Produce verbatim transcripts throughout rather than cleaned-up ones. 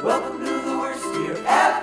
Welcome to the worst year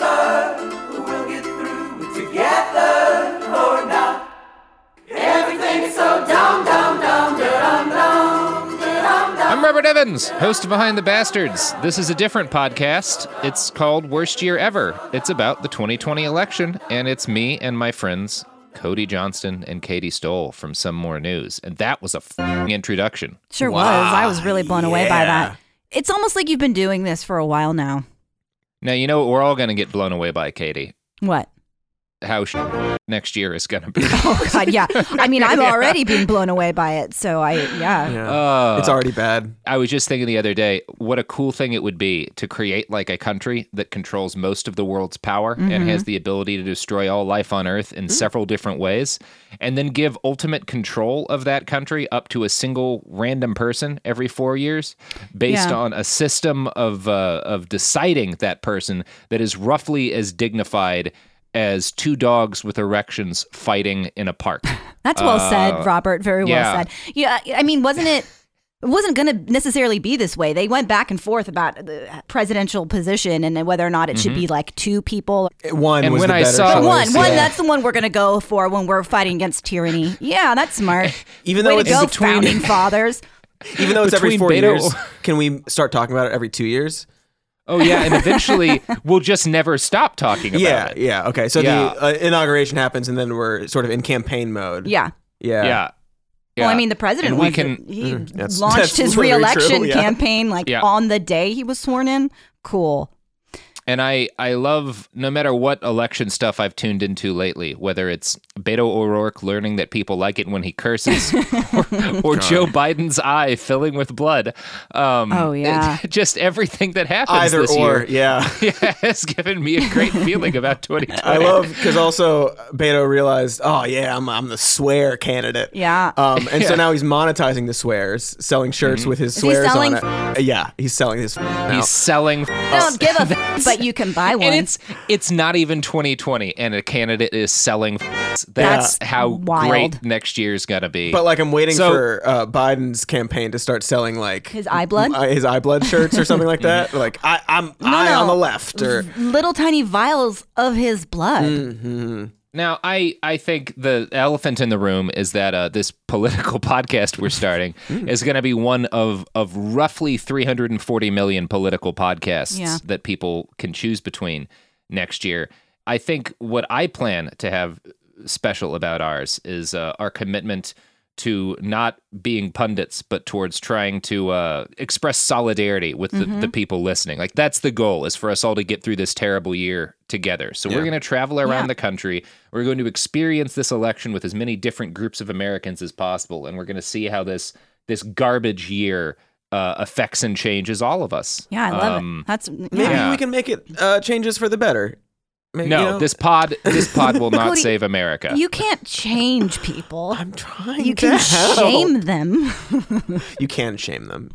ever. We'll get through it together or not. Everything is so dumb, dumb, dumb, dumb, dumb, dumb, dumb. I'm Robert Evans, host of Behind the Bastards. This is a different podcast. It's called Worst Year Ever. It's about the twenty twenty election, and it's me and my friends Cody Johnston and Katie Stoll from Some More News. And that was a f***ing introduction. Sure Wow, was. I was really blown away by yeah. that. It's almost like you've been doing this for a while now. Now, you know what we're all going to get blown away by, Katie? What? How sh- next year is going to be. Oh, God, yeah. I mean, I've already been blown away by it, so I, yeah. Yeah. Uh, it's already bad. I was just thinking the other day, what a cool thing it would be to create like a country that controls most of the world's power Mm-hmm. and has the ability to destroy all life on Earth in several different ways, and then give ultimate control of that country up to a single random person every four years based Yeah. on a system of uh, of deciding that person that is roughly as dignified as two dogs with erections fighting in a park. That's well Uh, said, Robert. Very well yeah. said. Yeah, I mean, wasn't it? It wasn't going to necessarily be this way. They went back and forth about the presidential position and whether or not it should be like two people. One And was when the I better saw- choice. One, one. yeah. That's the one we're going to go for when we're fighting against tyranny. Yeah, that's smart. Even Way though to it's go, between- founding fathers. even though it's every between four Beto- years, can we start talking about it every two years? Oh, yeah, and eventually we'll just never stop talking about yeah, it. yeah. Okay, so Yeah. the uh, inauguration happens, and then we're sort of in campaign mode. Yeah. yeah, Yeah. Well, I Yeah. mean, the president And we was can- he that's- launched that's his literally re-election true, yeah. campaign like Yeah. on the day he was sworn in. Cool. And I, I love, no matter what election stuff I've tuned into lately, whether it's Beto O'Rourke learning that people like it when he curses, or, or Joe Biden's eye filling with blood. Um, Oh, yeah. Just everything that happens Either this or, year yeah. yeah, has given me a great feeling about twenty twenty. I love because also Beto realized, oh yeah, I'm I'm the swear candidate. Yeah. Um, and so Yeah. now he's monetizing the swears, selling shirts with his Is he swears selling on it. Uh, Yeah, he's selling his. now. He's selling. Don't give a f- but you can buy one. And it's it's not even twenty twenty, and a candidate is selling. That's That's how wild. great next year's gonna be. But like I'm waiting So- for uh, Biden's campaign to start selling like His eye blood? uh, his eye blood shirts or something like that. Like I, I'm eye no. on the left or little tiny vials of his blood. Mm-hmm. Now, I, I think the elephant in the room is that uh, this political podcast we're starting is going to be one of, of roughly three hundred forty million political podcasts Yeah. that people can choose between next year. I think what I plan to have special about ours is uh, our commitment to not being pundits, but towards trying to uh, express solidarity with the, the people listening. Like, that's the goal, is for us all to get through this terrible year together. So we're going to travel around Yeah. the country. We're going to experience this election with as many different groups of Americans as possible, and we're going to see how this this garbage year uh, affects and changes all of us. Yeah, I love Um, it. That's maybe yeah. we can make it uh, changes for the better. Maybe, No, you know, this pod this pod will not Cody, save America. You can't change people. I'm trying. You to can help. shame them. You can shame them.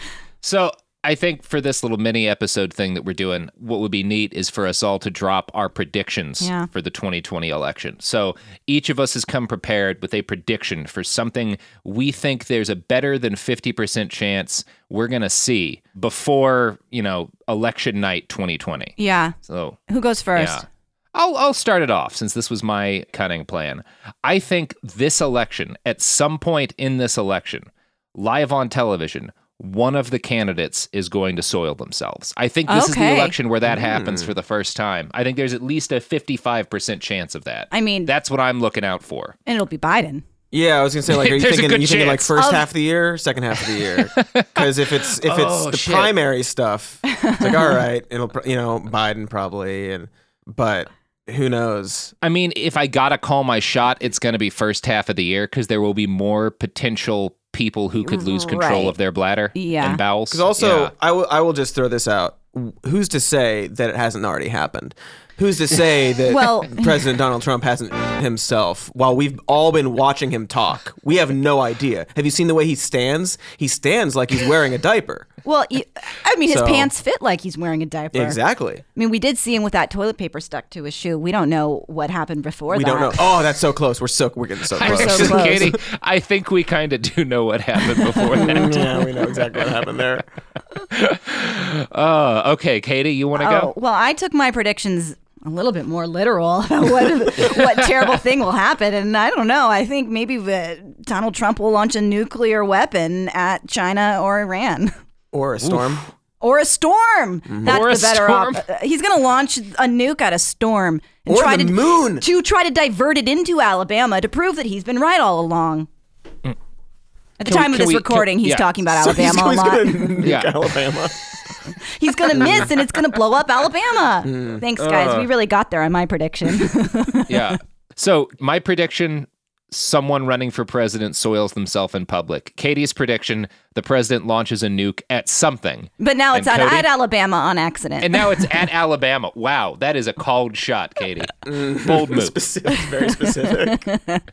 So I think for this little mini episode thing that we're doing, what would be neat is for us all to drop our predictions Yeah. for the twenty twenty election. So each of us has come prepared with a prediction for something we think there's a better than fifty percent chance we're going to see before, you know, election night twenty twenty. Yeah. So Who goes first? yeah. I'll I'll start it off since this was my cunning plan. I think this election, at some point in this election, live on television, one of the candidates is going to soil themselves. I think this is Okay. the election where that happens for the first time. I think there's at least a fifty-five percent chance of that. I mean, That's what I'm looking out for. and it'll be Biden. Yeah, I was gonna say, like, are you There's a thinking? good You thinking like chance. first Of- half of the year, second half of the year? Because if it's if it's Oh, the shit. primary stuff, it's like all right, it'll pr- you know Biden probably, and but who knows? I mean, if I gotta call my shot, it's going to be first half of the year because there will be more potential people who could lose control Right. of their bladder Yeah. and bowels. Because also, Yeah. I will I will just throw this out. Who's to say that it hasn't already happened? who's to say that Well- President Donald Trump hasn't himself while we've all been watching him talk? We have no idea. Have you seen the way he stands? He stands like he's wearing a diaper. Well, you, I mean, his So- pants fit like he's wearing a diaper. Exactly. I mean, we did see him with that toilet paper stuck to his shoe. We don't know what happened before We that. don't know. Oh, that's so close. We're so we're getting so I close. so actually, close. Katie, I think we kind of do know what happened before that. Yeah, we know exactly what happened there. Uh, okay, Katie, you want to Oh, go? well, I took my predictions a little bit more literal about what what terrible thing will happen, and I don't know. I think maybe uh, Donald Trump will launch a nuclear weapon at China or Iran. Or a storm. Or a storm. That's Or a the better storm. op- uh, He's going to launch a nuke at a storm and Or try the to moon. to try to divert it into Alabama to prove that he's been right all along. At the Can we- time of can this we- recording, can- he's yeah. talking about So he's, Alabama he's a lot. gonna nuke Yeah. Alabama. He's going to miss, and it's going to blow up Alabama. Thanks, guys. we really got there on my prediction. Yeah. So my prediction: someone running for president soils themselves in public. Katie's prediction: the president launches a nuke at something. But now it's And at, Cody? at Alabama on accident. And now it's at Alabama. Wow, that is a called shot, Katie. Bold move. Specific, very specific.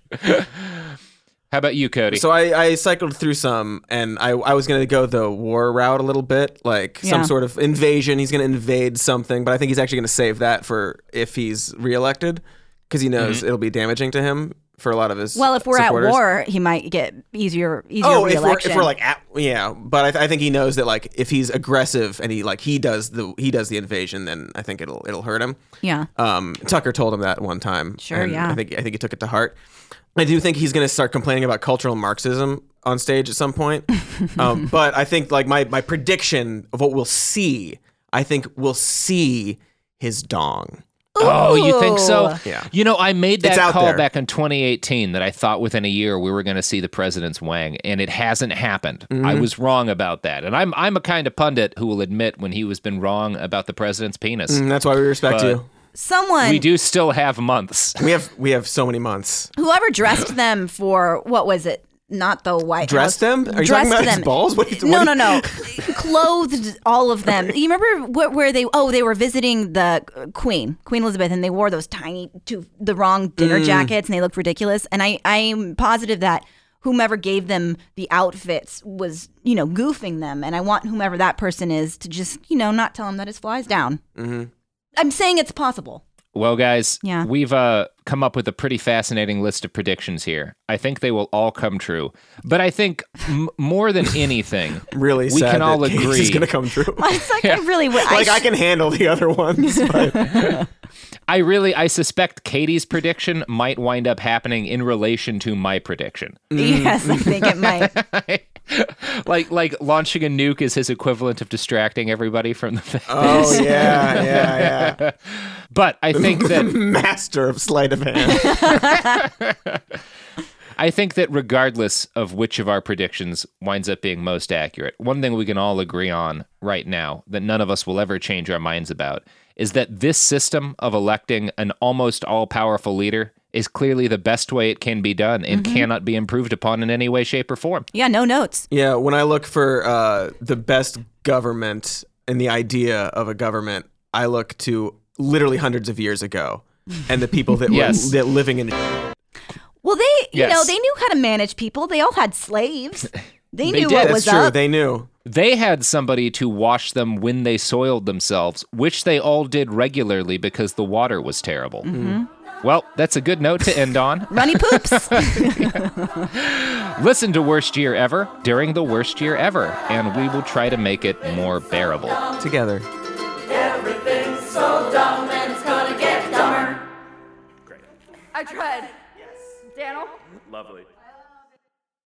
How about you, Cody? So I, I cycled through some, and I, I was going to go the war route a little bit, like some Yeah. sort of invasion. He's going to invade something, but I think he's actually going to save that for if he's reelected, because he knows it'll be damaging to him for a lot of his well, if we're supporters. at war, he might get easier easier Oh, if we're, re-election. if we're like at, yeah, but I, th- I think he knows that like if he's aggressive and he like he does the he does the invasion, then I think it'll it'll hurt him. yeah. Um, Tucker told him that one time. Sure, and yeah. I think I think he took it to heart. I do think he's going to start complaining about cultural Marxism on stage at some point. um, but I think like my my prediction of what we'll see, I think we'll see his dong. Oh, you think so? Ooh. Yeah. You know, I made It's that out call there. back in twenty eighteen that I thought within a year we were going to see the president's wang, and it hasn't happened. Mm-hmm. I was wrong about that, and I'm I'm a kind of pundit who will admit when he was been wrong about the president's penis. And that's why we respect But- you. Someone We do still have months. We have we have so many months. whoever dressed them for what was it? Not the White Dressed House. them? Are you Dressed talking about his them. balls? What? What No, no, no. Clothed all of them. You remember where, where they? Oh, they were visiting the Queen, Queen Elizabeth, and they wore those tiny, to the wrong Mm. dinner jackets, and they looked ridiculous. And I, I'm positive that whomever gave them the outfits was, you know, goofing them. And I want whomever that person is to just, you know, not tell them that his fly's down. Mm-hmm. I'm saying it's possible. Well, guys, Yeah. we've uh, come up with a pretty fascinating list of predictions here. I think they will all come true. But I think m- more than anything, Really we sad can all that Case agree. is going to come true. It's like I really would. like I sh- can handle the other ones, but I really, I suspect Katie's prediction might wind up happening in relation to my prediction. Yes, I think it might. like, like launching a nuke is his equivalent of distracting everybody from the fact. oh yeah, yeah, yeah. But I think that Master of sleight of hand. I think that regardless of which of our predictions winds up being most accurate, one thing we can all agree on right now that none of us will ever change our minds about is that this system of electing an almost all-powerful leader is clearly the best way it can be done and cannot be improved upon in any way, shape, or form. Yeah, no notes. Yeah, when I look for uh, the best government and the idea of a government, I look to literally hundreds of years ago and the people that Yes. were that living in. Well, they, you Yes. know, they knew how to manage people. They all had slaves. They, They knew did. what That's was true. up. They knew. They had somebody to wash them when they soiled themselves, which they all did regularly because the water was terrible. Well, that's a good note to end on. Runny poops. Listen to Worst Year Ever during the worst year ever, and we will try to make it more bearable. Together. Everything's so dumb and it's gonna get dumber. I tried. Yes. Daniel? Lovely.